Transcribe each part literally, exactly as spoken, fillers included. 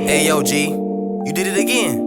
Hey yo, G, you did it again.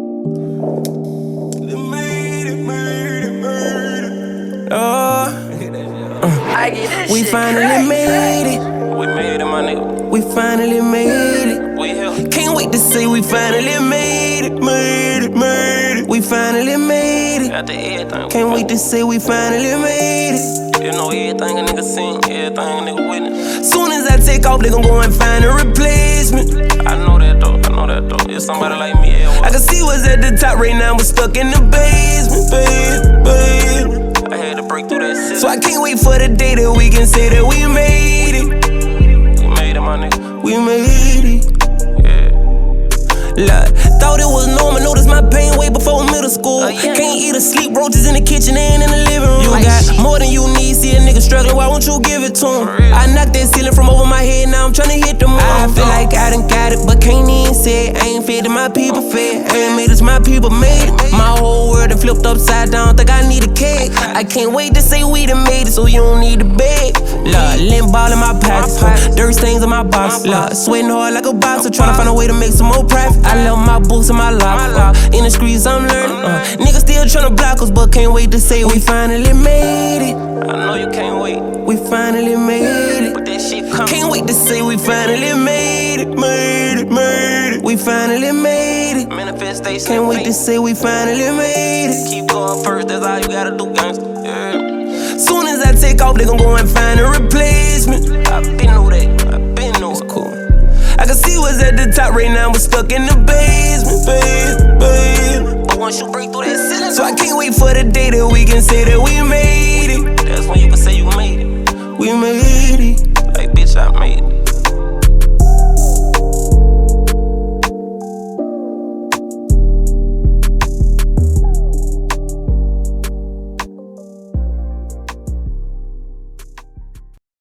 Oh, uh, we finally made it. We made it, my nigga. We finally made it. We here. Can't wait to say we finally made it, made it, made it. We finally made it. Got the everything. Can't wait to say we finally made it. You know everything a nigga seen, everything a nigga witness. Soon as I take off, they gon' go and find a replacement. I know that though, I know that though. It's somebody like me, yeah. I can see what's at the top right now, we're stuck in the basement, basement, basement. I had to break through that city. So I can't wait for the day that we can say that we made it. We made it, my nigga. We made it. Yeah. Look, thought it was normal, noticed my pain way before middle school. Uh, yeah. Can't eat or sleep, roaches in the kitchen and in the living room. You got more than you need, see a nigga struggling, why won't you give it to him? I knocked that ceiling from over my head, now I'm tryna hit the moon. I feel like I done got it, but can't even say it. I ain't fed to my people fed, I ain't made it, my people made it. My whole world done flipped upside down, think I need a cake. I can't wait to say we done made it, so you don't need to beg. Look, lint ball in my pockets, dirt stains in my box. Look, sweating hard like a boxer, tryna find a way to make some more profit. I left my books in my locker, uh, in the streets I'm learning. Uh, niggas still tryna block us, but can't wait to say we finally made it. I know you can't wait. We finally made it. But that shit coming. Can't wait to say we finally made it, made it, made it. We finally made it. Manifestation. Can't wait to say we finally made it. Keep going first, that's all you gotta do, gangsta. Yeah. Soon as I take off, they gon' go and find a replacement. I been know that, I been know. It's cool. I can see what's at the top right now, we're stuck in the basement, basement, basement. But once you break through that ceiling, So I can't wait for the day that we can say that we made it. that's when you can say you made it. We made it.